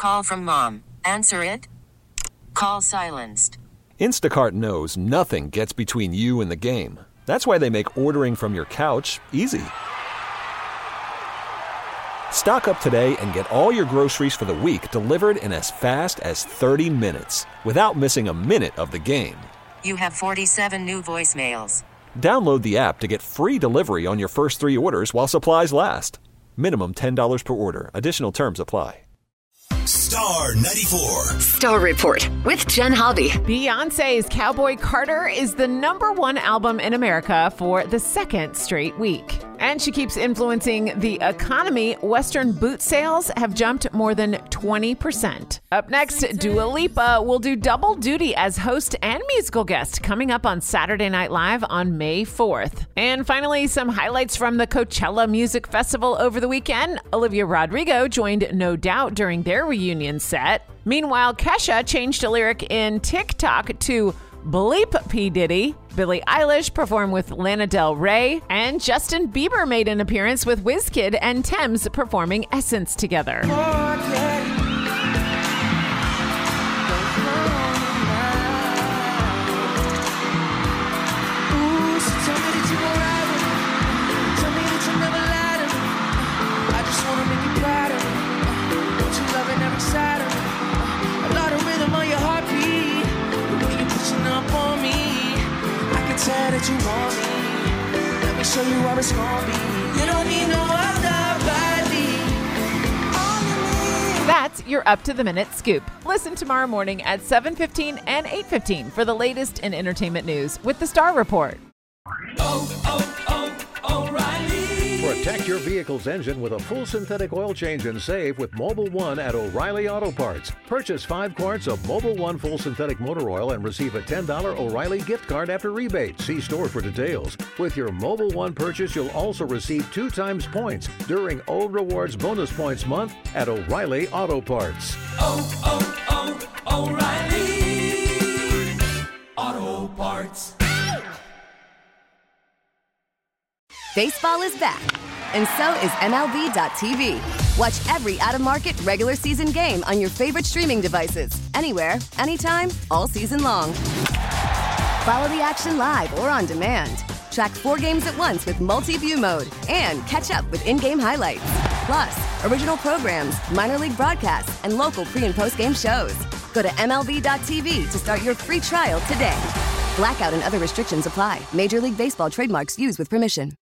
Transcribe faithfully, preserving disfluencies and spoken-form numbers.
call from mom. Answer it. Call silenced. Instacart knows nothing gets between you and the game. That's why they make ordering from your couch easy. Stock up today and get all your groceries for the week delivered in as fast as thirty minutes without missing a minute of the game. You have forty-seven new voicemails. Download the app to get free delivery on your first three orders while supplies last. Minimum ten dollars per order. Additional terms apply. Star ninety-four. Star Report with Jen Hobby. Beyonce's Cowboy Carter is the number one album in America for the second straight week. And she keeps influencing the economy. Western boot sales have jumped more than twenty percent. Up next, Dua Lipa will do double duty as host and musical guest coming up on Saturday Night Live on May fourth. And finally, some highlights from the Coachella Music Festival over the weekend. Olivia Rodrigo joined No Doubt during their reunion set. Meanwhile, Kesha changed a lyric in TikTok to Bleep P. Diddy. Billie Eilish performed with Lana Del Rey, and Justin Bieber made an appearance with WizKid and Tems performing Essence together. Tell that you want me. Let me show you how it's gonna be. You don't need no other body. All you need. That's your up to the minute scoop. Listen tomorrow morning at seven fifteen and eight fifteen for the latest in entertainment news with the Star Report. Oh, oh, oh, O'Reilly. Protect your vehicle's engine with a full synthetic oil change and save with Mobil one at O'Reilly Auto Parts. Purchase five quarts of Mobil one full synthetic motor oil and receive a ten dollars O'Reilly gift card after rebate. See store for details. With your Mobil one purchase, you'll also receive two times points during O Rewards Bonus Points Month at O'Reilly Auto Parts. Oh, oh, oh, O'Reilly Auto Parts. Baseball is back, and so is M L B dot T V. Watch every out-of-market regular season game on your favorite streaming devices, anywhere, anytime, all season long. Follow the action live or on demand. Track four games at once with multi-view mode and catch up with in-game highlights. Plus, original programs, minor league broadcasts, and local pre- and post-game shows. Go to M L B dot T V to start your free trial today. Blackout and other restrictions apply. Major League Baseball trademarks used with permission.